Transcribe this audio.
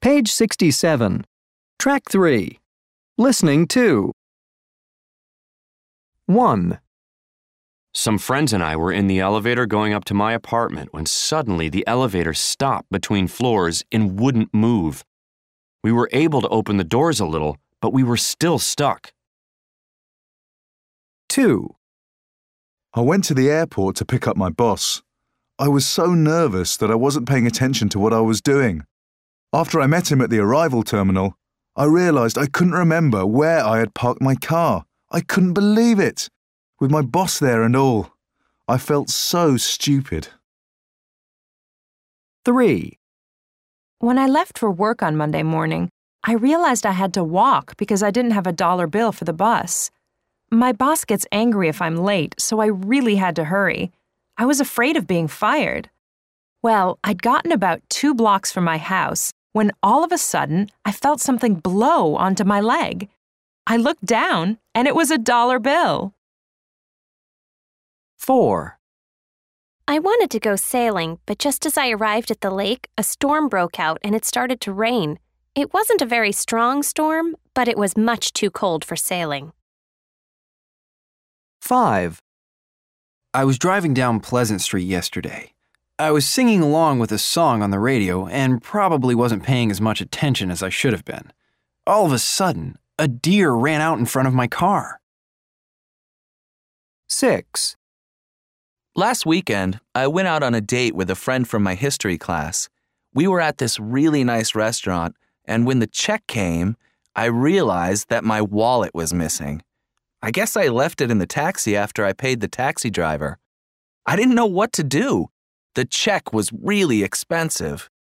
Page 67. Track 3. Listening to. 1. Some friends and I were in the elevator going up to my apartment when suddenly the elevator stopped between floors and wouldn't move. We were able to open the doors a little, but we were still stuck. 2. I went to the airport to pick up my boss. I was so nervous that I wasn't paying attention to what I was doing. After I met him at the arrival terminal, I realized I couldn't remember where I had parked my car. I couldn't believe it. With my boss there and all. I felt so stupid. 3. When I left for work on Monday morning, I realized I had to walk because I didn't have a dollar bill for the bus. My boss gets angry if I'm late, so I really had to hurry. I was afraid of being fired. Well, I'd gotten about 2 blocks from my house when all of a sudden I felt something blow onto my leg. I looked down and it was a dollar bill. 4. I wanted to go sailing, but just as I arrived at the lake, a storm broke out and it started to rain. It wasn't a very strong storm, but it was much too cold for sailing. 5. I was driving down Pleasant Street yesterday. I was singing along with a song on the radio and probably wasn't paying as much attention as I should have been. All of a sudden, a deer ran out in front of my car. 6. Last weekend, I went out on a date with a friend from my history class. We were at this really nice restaurant, and when the check came, I realized that my wallet was missing. I guess I left it in the taxi after I paid the taxi driver. I didn't know what to do. The check was really expensive.